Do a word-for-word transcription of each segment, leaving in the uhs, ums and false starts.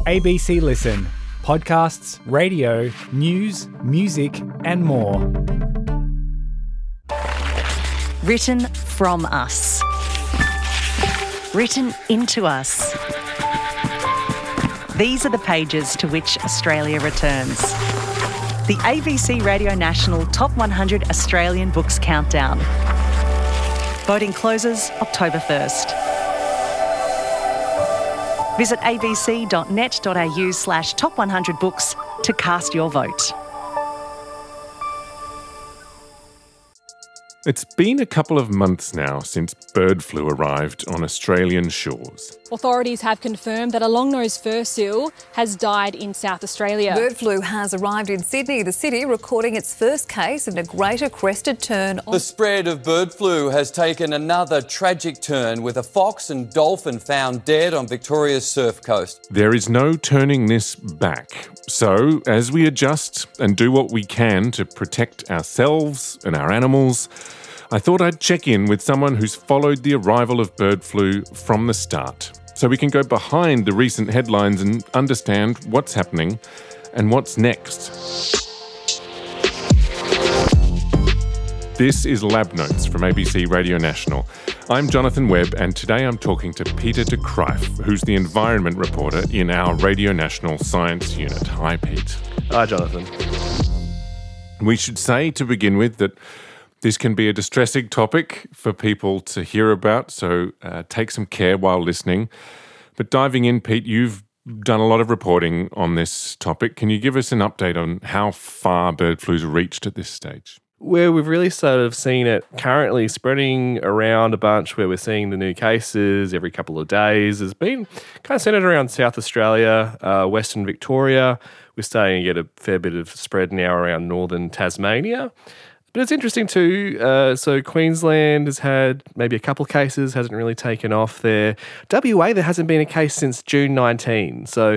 A B C Listen. Podcasts, radio, news, music and more. Written from us. Written into us. These are the pages to which Australia returns. The A B C Radio National Top one hundred Australian Books Countdown. Voting closes October first. Visit abc.net.au slash top 100 books to cast your vote. It's been a couple of months now since bird flu arrived on Australian shores. Authorities have confirmed that a long-nosed fur seal has died in South Australia. Bird flu has arrived in Sydney, the city recording its first case in a greater crested tern. The spread of bird flu has taken another tragic turn with a fox and dolphin found dead on Victoria's surf coast. There is no turning this back. So, as we adjust and do what we can to protect ourselves and our animals, I thought I'd check in with someone who's followed the arrival of bird flu from the start, so we can go behind the recent headlines and understand what's happening and what's next. This is Lab Notes from A B C Radio National. I'm Jonathan Webb, and today I'm talking to Peter de Kruijff, who's the environment reporter in our Radio National Science Unit. Hi, Pete. Hi, Jonathan. We should say to begin with that this can be a distressing topic for people to hear about, so uh, take some care while listening. But diving in, Pete, you've done a lot of reporting on this topic. Can you give us an update on how far bird flu's reached at this stage? Where we've really sort of seen it currently spreading around a bunch, where we're seeing the new cases every couple of days, has been kind of centred around South Australia, uh, Western Victoria. We're starting to get a fair bit of spread now around northern Tasmania. But it's interesting too, uh, so Queensland has had maybe a couple cases, hasn't really taken off there. W A, there hasn't been a case since June nineteenth, so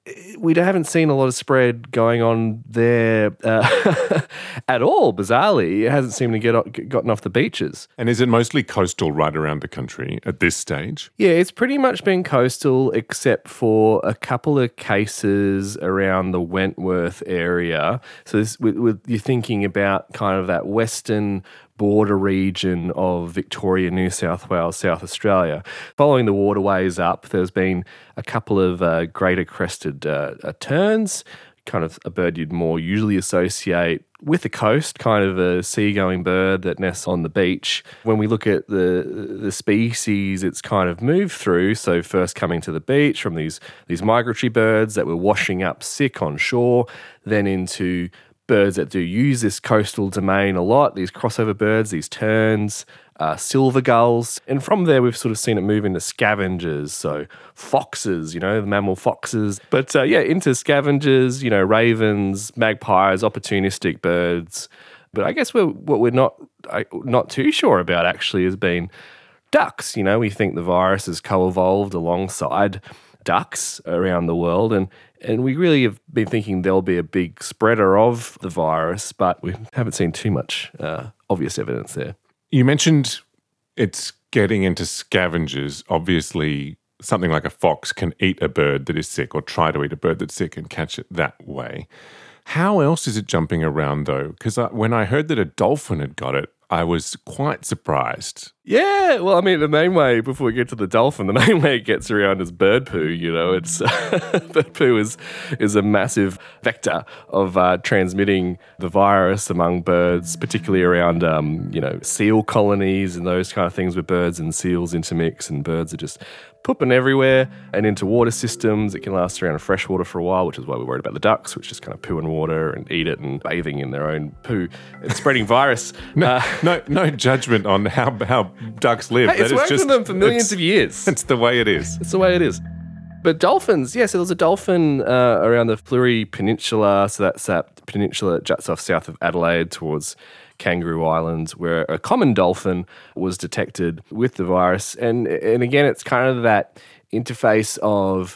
we haven't seen a lot of spread going on there uh, at all, bizarrely. It hasn't seemed to get gotten off the beaches. And is it mostly coastal right around the country at this stage? Yeah, it's pretty much been coastal except for a couple of cases around the Wentworth area. So this, with, with, you're thinking about kind of that western border region of Victoria, New South Wales, South Australia. Following the waterways up, there's been a couple of uh, greater crested uh, uh, terns, kind of a bird you'd more usually associate with the coast, kind of a seagoing bird that nests on the beach. When we look at the the species it's kind of moved through, so first coming to the beach from these, these migratory birds that were washing up sick on shore, then into birds that do use this coastal domain a lot, these crossover birds, these terns, uh, silver gulls. And from there, we've sort of seen it move into scavengers, so foxes, you know, the mammal foxes. But uh, yeah, into scavengers, you know, ravens, magpies, opportunistic birds. But I guess we're, what we're not I, not too sure about actually has been ducks. You know, we think the virus has co-evolved alongside ducks around the world, and and we really have been thinking there'll be a big spreader of the virus, but we haven't seen too much uh, obvious evidence there. You mentioned it's getting into scavengers. Obviously, something like a fox can eat a bird that is sick or try to eat a bird that's sick and catch it that way. How else is it jumping around, though? Because when I heard that a dolphin had got it, I was quite surprised. Yeah, well, I mean, the main way, before we get to the dolphin, the main way it gets around is bird poo, you know. It's bird poo is is a massive vector of uh, transmitting the virus among birds, particularly around, um, you know, seal colonies and those kind of things where birds and seals intermix, and birds are just pooping everywhere and into water systems. It can last around freshwater for a while, which is why we're worried about the ducks, which just kind of poo in water and eat it and bathing in their own poo and spreading virus. No, uh, no, no judgment on how how ducks live. Hey, it's that worked is just, for them for millions of years. It's the way it is. It's the way it is. But dolphins, yeah, so there's a dolphin uh, around the Fleury Peninsula, so that's that peninsula that juts off south of Adelaide towards Kangaroo Island, where a common dolphin was detected with the virus. And and again, it's kind of that interface of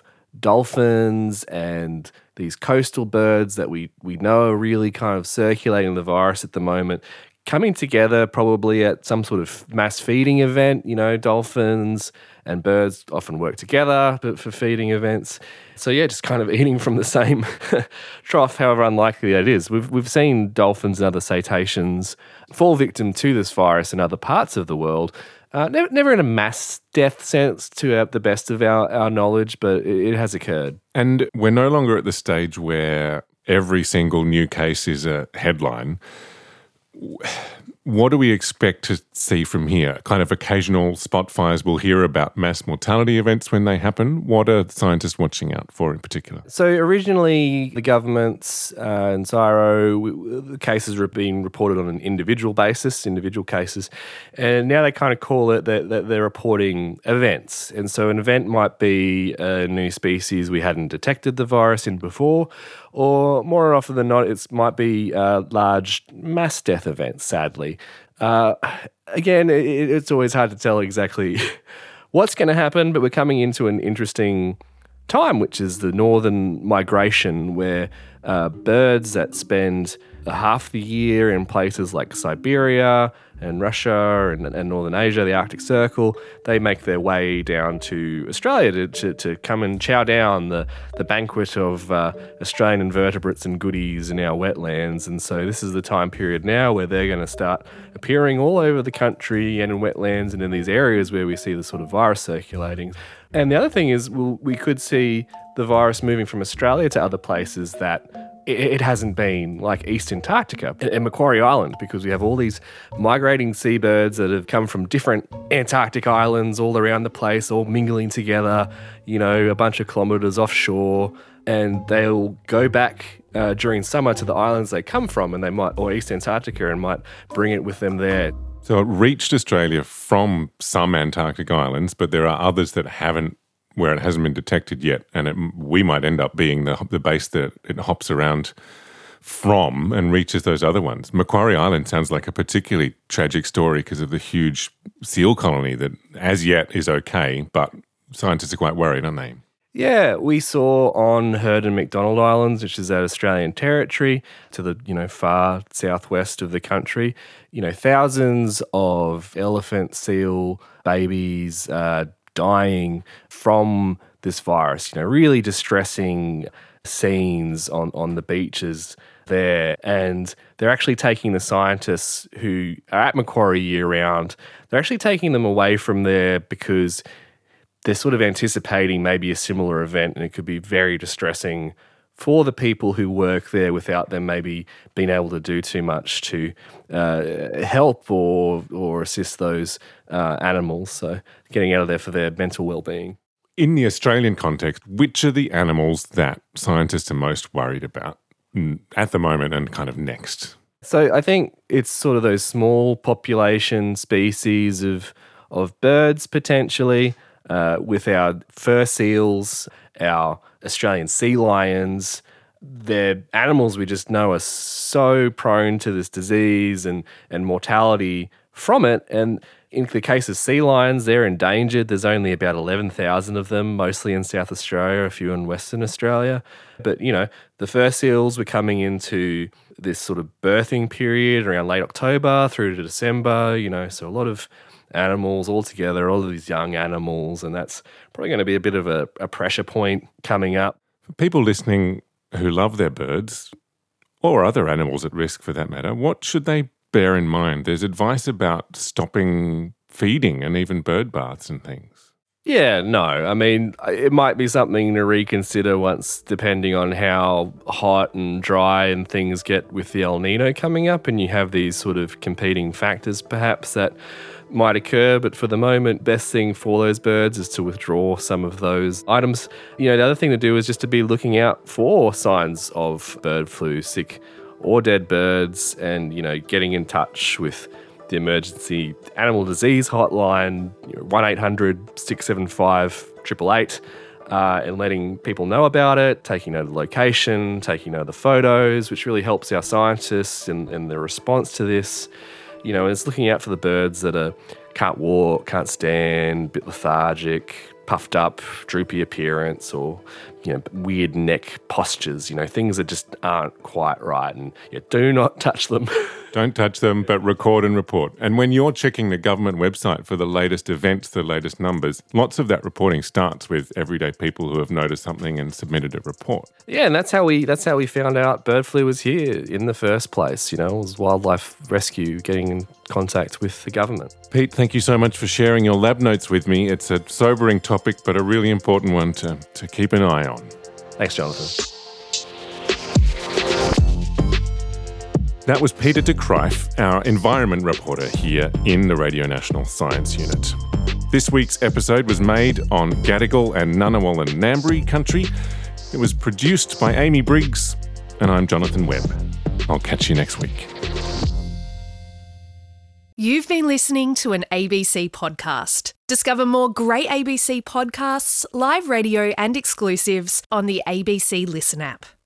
dolphins and these coastal birds that we, we know are really kind of circulating the virus at the moment, coming together probably at some sort of mass feeding event. You know, dolphins and birds often work together for feeding events. So yeah, just kind of eating from the same trough, however unlikely that is. We've we've seen dolphins and other cetaceans fall victim to this virus in other parts of the world. Uh, never, never in a mass death sense, to uh, the best of our, our knowledge, but it, it has occurred. And we're no longer at the stage where every single new case is a headline. What do we expect to see from here? Kind of occasional spot fires. We'll hear about mass mortality events when they happen. What are scientists watching out for in particular? So originally, the governments uh, and C S I R O, the cases were being reported on an individual basis, individual cases, and now they kind of call it that, that they're reporting events. And so an event might be a new species we hadn't detected the virus in before, or more often than not, it might be uh, large mass death events, sadly. Uh, again, it, it's always hard to tell exactly what's going to happen, but we're coming into an interesting time, which is the northern migration, where uh, birds that spend half the year in places like Siberia and Russia and, and Northern Asia, the Arctic Circle, they make their way down to Australia to, to, to come and chow down the, the banquet of uh, Australian invertebrates and goodies in our wetlands. And so this is the time period now where they're going to start appearing all over the country and in wetlands and in these areas where we see the sort of virus circulating. And the other thing is we'll, we could see the virus moving from Australia to other places that it hasn't been, like East Antarctica and Macquarie Island, because we have all these migrating seabirds that have come from different Antarctic islands all around the place, all mingling together, you know, a bunch of kilometres offshore, and they'll go back uh, during summer to the islands they come from, and they might, or East Antarctica, and might bring it with them there. So it reached Australia from some Antarctic islands, but there are others that haven't, where it hasn't been detected yet, and it, we might end up being the, the base that it hops around from and reaches those other ones. Macquarie Island sounds like a particularly tragic story because of the huge seal colony that as yet is okay, but scientists are quite worried, aren't they? Yeah, we saw on Heard and McDonald Islands, which is that Australian territory to the, you know, far southwest of the country, you know, thousands of elephant, seal, babies, uh, dying from this virus, you know, really distressing scenes on, on the beaches there. And they're actually taking the scientists who are at Macquarie year round, they're actually taking them away from there because they're sort of anticipating maybe a similar event, and it could be very distressing for the people who work there without them maybe being able to do too much to uh, help or or assist those uh, animals. So getting out of there for their mental well-being. In the Australian context, which are the animals that scientists are most worried about at the moment and kind of next? So I think it's sort of those small population species of of birds potentially, uh, with our fur seals, our Australian sea lions. They're animals we just know are so prone to this disease and, and mortality from it. And in the case of sea lions, they're endangered. There's only about eleven thousand of them, mostly in South Australia, a few in Western Australia. But, you know, the fur seals were coming into this sort of birthing period around late October through to December, you know, so a lot of animals all together, all of these young animals, and that's probably going to be a bit of a, a pressure point coming up. For people listening who love their birds, or other animals at risk for that matter, what should they bear in mind? There's advice about stopping feeding and even bird baths and things. Yeah, no, I mean, it might be something to reconsider once, depending on how hot and dry and things get with the El Nino coming up, and you have these sort of competing factors perhaps that might occur. But for the moment, best thing for those birds is to withdraw some of those items. You know, the other thing to do is just to be looking out for signs of bird flu, sick or dead birds, and, you know, getting in touch with the emergency animal disease hotline, you know, one eight hundred six seven five eight eight eight, uh, and letting people know about it, taking note of the location, taking note of the photos, which really helps our scientists in, in the response to this. You know, it's looking out for the birds that are can't walk, can't stand, a bit lethargic, puffed up, droopy appearance, or you know, weird neck postures, you know, things that just aren't quite right. And yeah, do not touch them. Don't touch them, but record and report. And when you're checking the government website for the latest events, the latest numbers, lots of that reporting starts with everyday people who have noticed something and submitted a report. Yeah, and that's how we that's how we found out bird flu was here in the first place. You know, it was Wildlife Rescue getting in contact with the government. Pete, thank you so much for sharing your lab notes with me. It's a sobering topic, but a really important one to, to keep an eye on. Thanks, Jonathan. That was Peter de Kruijf, our environment reporter here in the Radio National Science Unit. This week's episode was made on Gadigal and Ngunnawal and Ngambri country. It was produced by Amy Briggs, and I'm Jonathan Webb. I'll catch you next week. You've been listening to an A B C podcast. Discover more great A B C podcasts, live radio and exclusives on the A B C Listen app.